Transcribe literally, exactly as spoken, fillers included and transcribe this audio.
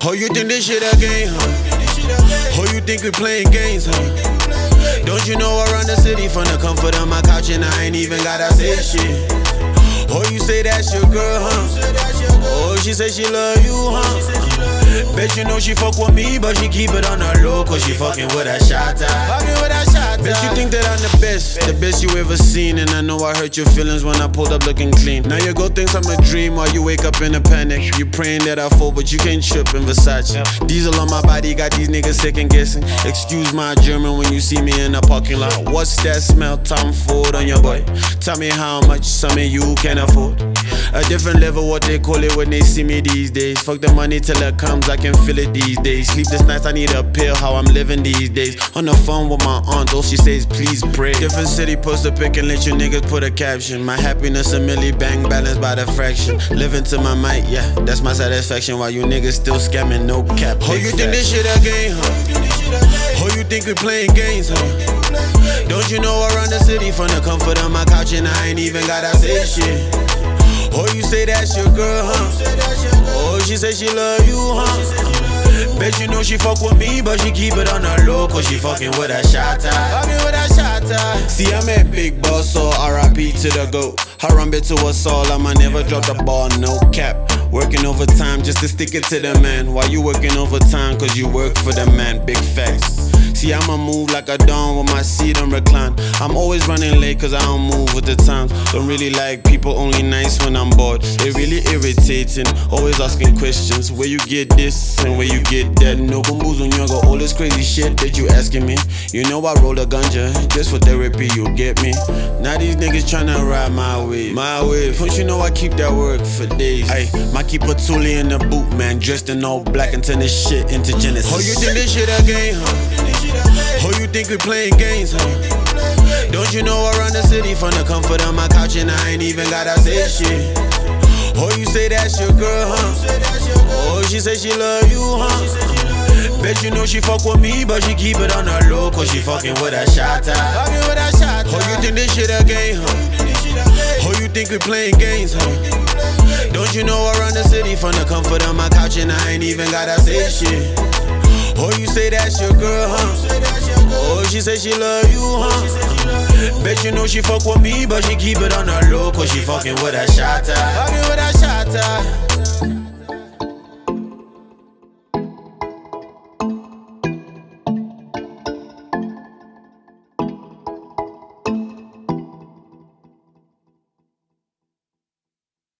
Oh, you think this shit a game, huh? Oh, you think we playing games, huh? Don't you know I run the city from the comfort of my couch and I ain't even gotta say shit. Oh, you say that's your girl, huh? Oh, she say she love you, huh? Bet you know she fuck with me, but she keep it on her low, cause she fucking with a shot. Fucking with a shot. Bet you think that I'm the best, the best you ever seen. And I know I hurt your feelings when I pulled up looking clean. Now your girl thinks I'm a dream while you wake up in a panic. You praying that I fall, but you can't trip in Versace. Diesel on my body, got these niggas second guessing. Excuse my German when you see me in the parking lot. What's that smell? Tom Ford on your boy. Tell me how much some of you can afford. A different level, what they call it when they see me these days. Fuck the money till it comes, I can feel it these days. Sleepless nights, I need a pill, how I'm living these days. On the phone with my aunt, all she says, please pray. Different city, post a pic and let you niggas put a caption. My happiness a milli bang, balanced by the fraction. Living to my mic, yeah, that's my satisfaction. While you niggas still scamming, no cap. Oh, you think this shit a game, huh? Oh, you think we playing games, huh? Don't you know I run the city from the comfort of my couch and I ain't even gotta say shit. Oh, you say that's your girl, huh? Oh, she say she love you, huh? Bet you know she fuck with me, but she keep it on her low, cause she fucking with a shot. Fucking with a shot. See, I'm a big boss, so R I P to the GOAT. I run bit to us all, I'ma never drop the ball, no cap. Working overtime just to stick it to the man. Why you working overtime? Cause you work for the man, big facts. See, I'ma move like a dawn with my seat on recline. I'm always running late cause I don't move with the times. Don't really like people, only nice when I'm bored. It really irritating, always asking questions. Where you get this and where you get that? No bamboos on you, got all this crazy shit that you asking me. You know I roll a ganja, just for therapy, you get me. Now these niggas tryna ride my wave, my wave. Don't you know I keep that work for days? Ay, my keep a toolie in the boot, man, dressed in all black and turn this shit into Genesis. Oh, you think this shit a game, huh? Oh, you think we playing games, huh? Don't you know I run the city from the comfort of my couch and I ain't even gotta say shit. Oh, you say that's your girl, huh? Oh, she say she love you, huh? Bet you know she fuck with me, but she keep it on her low, cause she fucking with a shot. Fucking with a shot. Oh, you think this shit a game, huh? Oh, you think we playing games, huh? Don't you know I run the city from the comfort of my couch and I ain't even gotta say shit. Oh, you say that's your girl, huh? Oh, she say she love you, huh? Bet you know she fuck with me, but she keep it on her low, cause she fucking with a shot. Fucking with a shot.